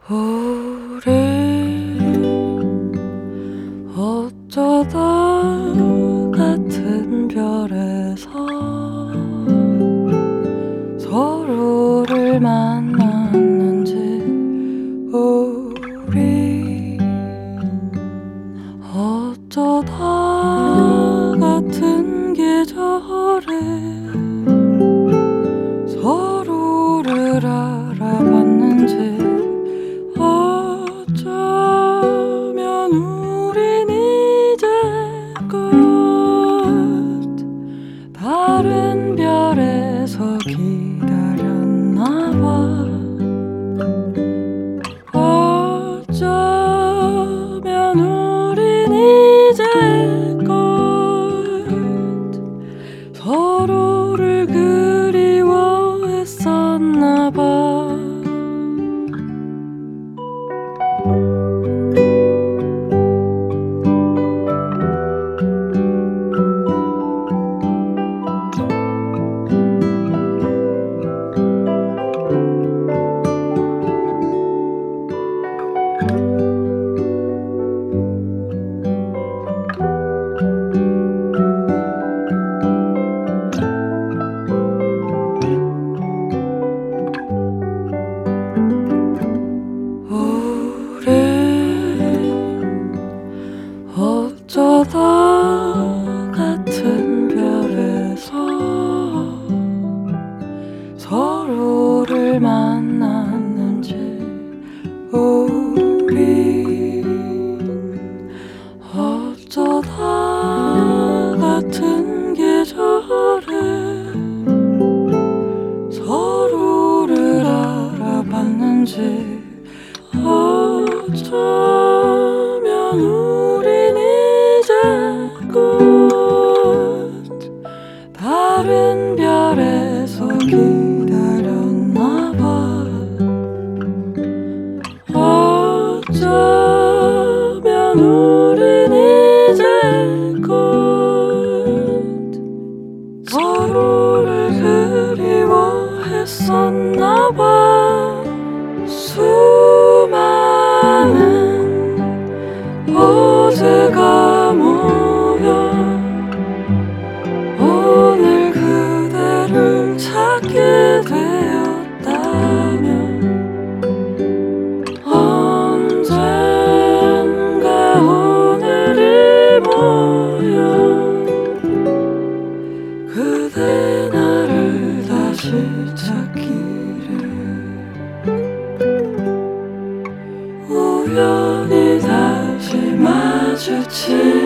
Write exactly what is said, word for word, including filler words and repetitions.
우리 어쩌다 같은 별에서 서로를 만났는지, 우리 어쩌다 같은 계절에 서로를 알아봤는지, 어쩌면 우린 이제껏 다른 별에서 기다렸나봐. 어쩌면 우린 이제껏 서로를 그리워했었나봐. 어쩌다 같은 별에서 서로를 만났는지, 우리 어쩌다 같은 계절에 서로를 알아봤는지, 어쩌면 우린 이제껏 다른 별에서 기다렸나봐. 어쩌면 우린 이제껏 서로를 그리워했었나봐. 수많은 어제가 모여 오늘 그대를 찾게 되었다면, 언젠가 오늘이 모여 그대 나를 다시 찾기를, 우연히 다시 마주친